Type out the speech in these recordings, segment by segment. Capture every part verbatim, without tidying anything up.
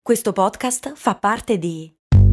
Questo podcast fa parte di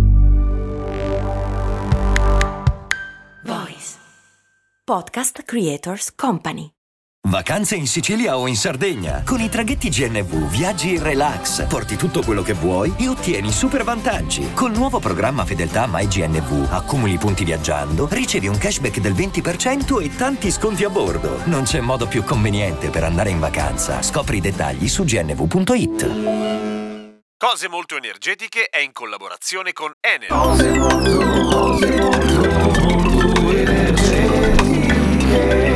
Voice Podcast Creators Company. Vacanze in Sicilia o in Sardegna. Con i traghetti G N V viaggi in relax, porti tutto quello che vuoi e ottieni super vantaggi. Col nuovo programma Fedeltà MyGNV accumuli punti viaggiando, ricevi un cashback del venti per cento e tanti sconti a bordo. Non c'è modo più conveniente per andare in vacanza. Scopri i dettagli su g n v punto i t. Cose Molto Energetiche è in collaborazione con Enel. Cose molto, cose molto, molto energetiche.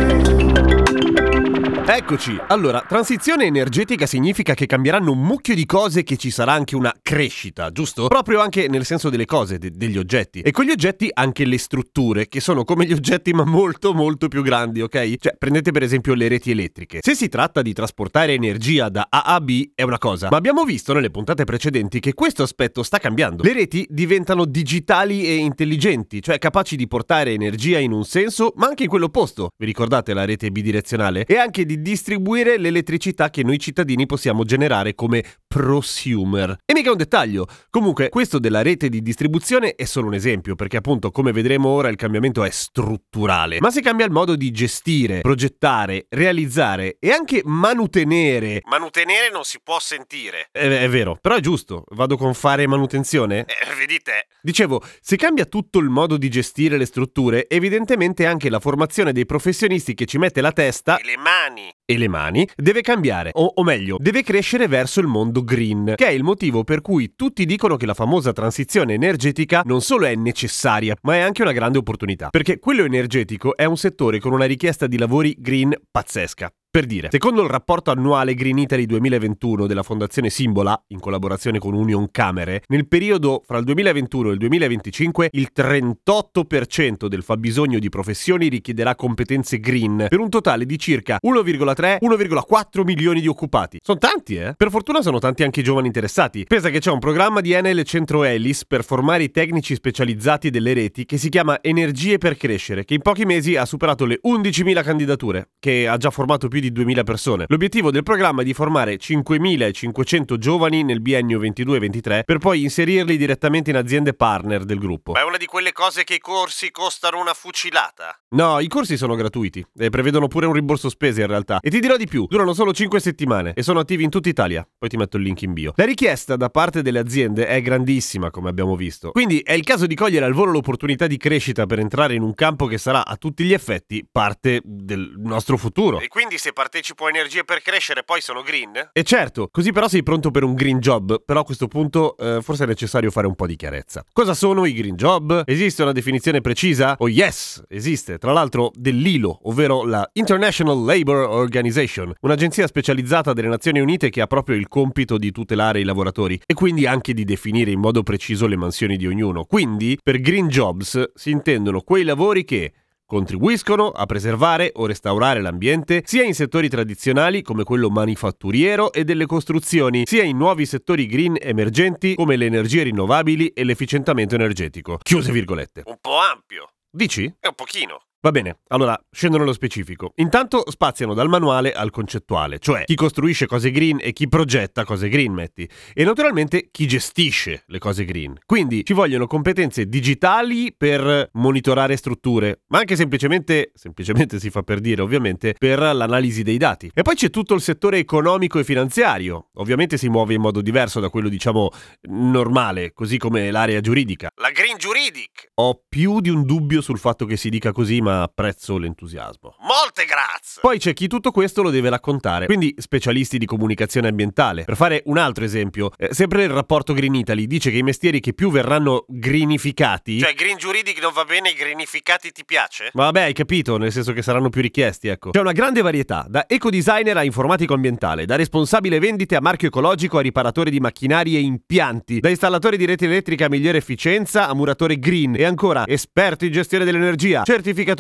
Eccoci, allora, transizione energetica significa che cambieranno un mucchio di cose, che ci sarà anche una crescita, giusto? Proprio anche nel senso delle cose, de- degli oggetti. E con gli oggetti anche le strutture, che sono come gli oggetti ma molto molto più grandi, ok? Cioè, prendete per esempio le reti elettriche. Se si tratta di trasportare energia da A a B è una cosa, ma abbiamo visto nelle puntate precedenti che questo aspetto sta cambiando. Le reti diventano digitali e intelligenti, cioè capaci di portare energia in un senso ma anche in quello opposto. Vi ricordate la rete bidirezionale? E anche di distribuire l'elettricità che noi cittadini possiamo generare come prosumer. E mica un dettaglio. Comunque, questo della rete di distribuzione è solo un esempio, perché appunto, come vedremo ora, il cambiamento è strutturale. Ma se cambia il modo di gestire, progettare, realizzare e anche manutenere... Manutenere non si può sentire. È, è vero, però è giusto. Vado con fare manutenzione? Eh, vedi te. Dicevo, se cambia tutto il modo di gestire le strutture, evidentemente anche la formazione dei professionisti che ci mette la testa... E le mani. e le mani deve cambiare, o, o meglio, deve crescere verso il mondo green, che è il motivo per cui tutti dicono che la famosa transizione energetica non solo è necessaria, ma è anche una grande opportunità, perché quello energetico è un settore con una richiesta di lavori green pazzesca. Per dire, secondo il rapporto annuale Green Italy duemilaventuno della Fondazione Simbola, in collaborazione con Union Camere, nel periodo fra il duemilaventuno e il duemilaventicinque il trentotto per cento del fabbisogno di professioni richiederà competenze green, per un totale di circa uno virgola tre uno virgola quattro milioni di occupati. Sono tanti, eh? Per fortuna sono tanti anche i giovani interessati. Pensa che c'è un programma di Enel Centro Elis per formare i tecnici specializzati delle reti che si chiama Energie per Crescere, che in pochi mesi ha superato le undicimila candidature, che ha già formato più di duemila persone. L'obiettivo del programma è di formare cinquemilacinquecento giovani nel biennio ventidue ventitré per poi inserirli direttamente in aziende partner del gruppo. Ma è una di quelle cose che i corsi costano una fucilata? No, i corsi sono gratuiti e prevedono pure un rimborso spese in realtà. E ti dirò di più, durano solo cinque settimane e sono attivi in tutta Italia. Poi ti metto il link in bio. La richiesta da parte delle aziende è grandissima, come abbiamo visto. Quindi è il caso di cogliere al volo l'opportunità di crescita per entrare in un campo che sarà a tutti gli effetti parte del nostro futuro. E quindi se partecipo a Energie per Crescere poi sono green? E certo, così però sei pronto per un green job, però a questo punto eh, forse è necessario fare un po' di chiarezza. Cosa sono i green job? Esiste una definizione precisa? Oh yes, esiste, tra l'altro dell'I L O, ovvero la International Labour Organization, un'agenzia specializzata delle Nazioni Unite che ha proprio il compito di tutelare i lavoratori e quindi anche di definire in modo preciso le mansioni di ognuno. Quindi, per green jobs si intendono quei lavori che contribuiscono a preservare o restaurare l'ambiente sia in settori tradizionali come quello manifatturiero e delle costruzioni, sia in nuovi settori green emergenti come le energie rinnovabili e l'efficientamento energetico. Chiuse virgolette. Un po' ampio. Dici? È un pochino. Va bene, allora scendo nello specifico. Intanto spaziano dal manuale al concettuale, cioè chi costruisce cose green e chi progetta cose green, metti. E naturalmente chi gestisce le cose green. Quindi ci vogliono competenze digitali per monitorare strutture, ma anche semplicemente, semplicemente si fa per dire ovviamente, per l'analisi dei dati. E poi c'è tutto il settore economico e finanziario. Ovviamente si muove in modo diverso da quello, diciamo, normale, così come l'area giuridica. La Green Juridic! Ho più di un dubbio sul fatto che si dica così, ma apprezzo l'entusiasmo. Molte grazie! Poi c'è chi tutto questo lo deve raccontare, quindi specialisti di comunicazione ambientale. Per fare un altro esempio, eh, sempre il rapporto Green Italy dice che i mestieri che più verranno greenificati... Cioè Green Juridic non va bene, i greenificati ti piace? Ma vabbè, hai capito, nel senso che saranno più richiesti, ecco. C'è una grande varietà, da ecodesigner a informatico ambientale, da responsabile vendite a marchio ecologico a riparatore di macchinari e impianti, da installatore di rete elettrica a migliore efficienza a muratore green e ancora esperto in gestione dell'energia, certificatore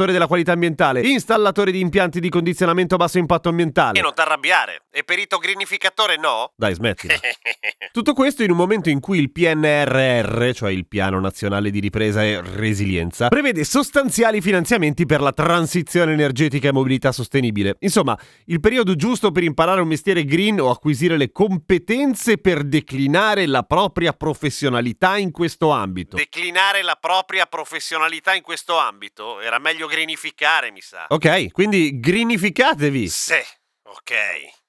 verificatore della qualità ambientale, installatore di impianti di condizionamento a basso impatto ambientale. E non t'arrabbiare. E perito grinificatore no? Dai, smettila. Tutto questo in un momento in cui il P N R R, cioè il Piano Nazionale di Ripresa e Resilienza, prevede sostanziali finanziamenti per la transizione energetica e mobilità sostenibile. Insomma, il periodo giusto per imparare un mestiere green o acquisire le competenze per declinare la propria professionalità in questo ambito. Declinare la propria professionalità in questo ambito? Era meglio greenificare, mi sa. Ok, quindi greenificatevi! Sì, ok.